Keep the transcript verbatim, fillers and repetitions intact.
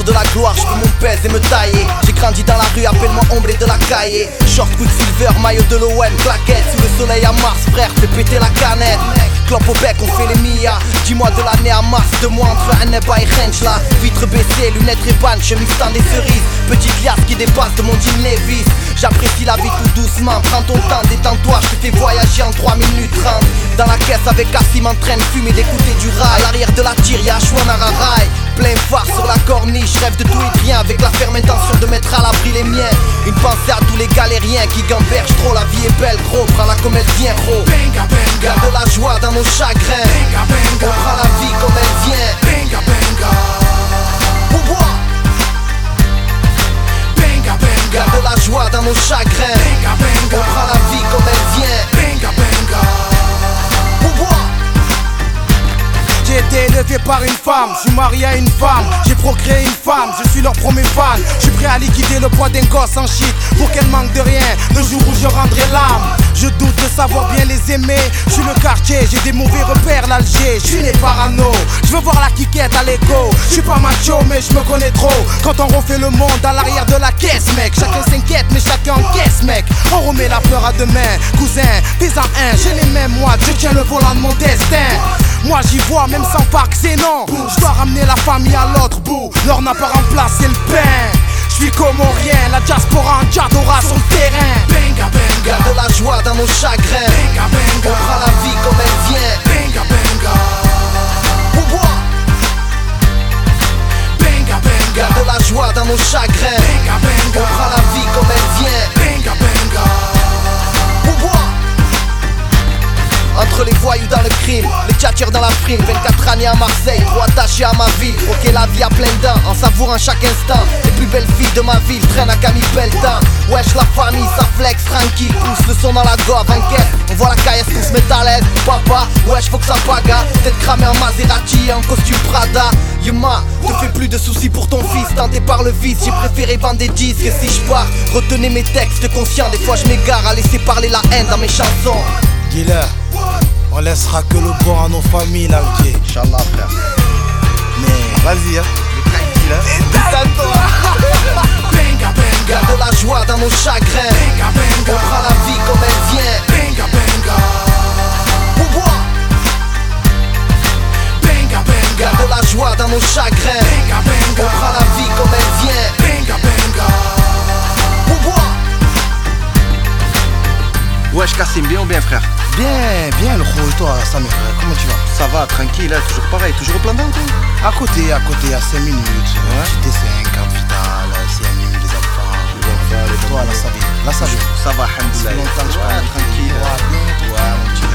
de la gloire, je veux mon pèse et me tailler. J'ai grandi dans la rue, appelle-moi omblé de la cahier. Short Quicksilver, maillot de l'O M, claquette. Sous le soleil à Mars, frère, fais péter la canette. Clope au bec, on fait les Mia. Dis-moi de l'année à mars, de moi entre un Neba et Range là. Vitre baissée, lunettes Ray-Ban, chemise dans des cerises. Petite liasse qui dépasse de mon jean Levi's. J'apprécie la vie tout doucement, prends ton temps, détends-toi, je te fais voyager en trois minutes trente. Dans la caisse avec Cassim en train de fumer, d'écouter du rail. À l'arrière de la tire, y'a Chouanararai. Plein phare sur la corniche, rêve de tout et de rien. Avec la ferme intention de mettre à l'abri les miens. Une pensée à tous les galériens qui gambergent trop. La vie est belle gros, prends-la comme elle vient gros. Benga benga, Garde la joie dans nos chagrins. benga benga, On prend la vie comme elle vient. benga benga, Pourboire. benga benga, Garde la joie dans nos chagrins. benga On benga, prend la vie comme elle vient. benga benga. Pourboire. J'ai été élevé par une femme, je suis marié à une femme, j'ai procréé une femme, je suis leur premier fan. Je suis prêt à liquider le poids d'un gosse en shit pour qu'elle manque de rien, le jour où je rendrai l'âme. Je doute de savoir bien les aimer, je suis le quartier, j'ai des mauvais repères l'Alger. Je suis né parano, je veux voir la quiquette à l'écho. Je suis pas macho mais je me connais trop. Quand on refait le monde à l'arrière de la caisse mec, chacun s'inquiète mais chacun encaisse mec. On remet la peur à demain, cousin, fais-en un, j'ai les mêmes moi, je tiens le volant de mon destin. Moi j'y vois même sans parc c'est non. Je dois ramener la famille à l'autre bout, l'or n'a pas remplacé le pain. Je suis comorien, la diaspora en Diadora sur le terrain. Benga benga, Garde la joie dans nos chagrins. benga On benga, prend la vie comme elle vient. benga benga, Pourboire. benga benga, Garde la joie dans nos chagrins. benga On benga, prend la vie comme elle vient. benga benga. Pourboire. Entre les voyous dans le crime, les tchatchers dans la frime. Vingt-quatre années à Marseille, trop attaché à ma ville. Ok, la vie a plein de dents, en savourant chaque instant. Les plus belles filles de ma ville traînent à Camille Pelletan. Wesh la famille, ça flex tranquille. Pousse le son dans la gorge, enquête. On voit la caillasse qu'on se met à l'aise. Papa, wesh faut que ça paga. Peut-être cramé en Maserati et en costume Prada. Yuma, te fais plus de soucis pour ton fils. Tenté par le vice, j'ai préféré vendre des disques. Et si je pars, retenez mes textes conscients. Des fois je m'égare à laisser parler la haine dans mes chansons. Dis-leur, on laissera que le bon à nos familles là, ok. Inch'Allah frère. Mais vas-y hein. Benga benga, Garde la joie dans nos chagrins. benga On benga, prend la vie comme elle vient. benga benga, Pourboire. benga benga, Garde la joie dans nos chagrins. benga On benga, prend la vie comme elle vient. benga benga. Pourboire. Wesh Cassim, bien ou bien frère? Bien, bien le gros et toi Samir, comment tu vas? Ça va, tranquille, hein, toujours pareil, toujours au plan d'eau toi? À côté, à côté, à cinq minutes. Ouais. J T cinq, carte vitale, C M U, les enfants. Les enfants, les Toi, la savie. La savie. Ça va, Ça fait alhamdoulilah. longtemps que je Ouais, parle. tranquille. Ouais, bien, Ouais, mon petit